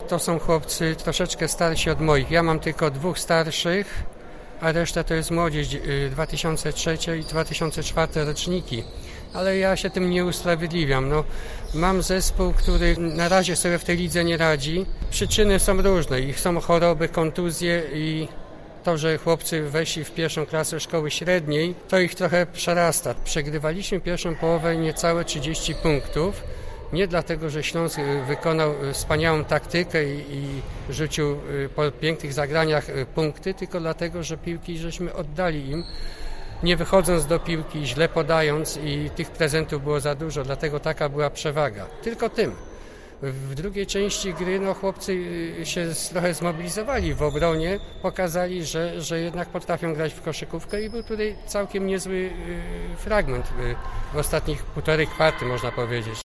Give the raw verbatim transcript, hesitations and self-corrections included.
To są chłopcy troszeczkę starsi od moich. Ja mam tylko dwóch starszych, a reszta to jest młodzież dwa tysiące trzeci i dwa tysiące czwarty roczniki. Ale ja się tym nie usprawiedliwiam. No, mam zespół, który na razie sobie w tej lidze nie radzi. Przyczyny są różne. Ich są choroby, kontuzje i to, że chłopcy weszli w pierwszą klasę szkoły średniej, to ich trochę przerasta. Przegrywaliśmy pierwszą połowę niecałe trzydzieści punktów. Nie dlatego, że Śląsk wykonał wspaniałą taktykę i, i rzucił po pięknych zagraniach punkty, tylko dlatego, że piłki żeśmy oddali im, nie wychodząc do piłki, źle podając i tych prezentów było za dużo, dlatego taka była przewaga. Tylko tym. W drugiej części gry no, chłopcy się trochę zmobilizowali w obronie, pokazali, że, że jednak potrafią grać w koszykówkę i był tutaj całkiem niezły fragment w ostatnich półtorej kwarty, można powiedzieć.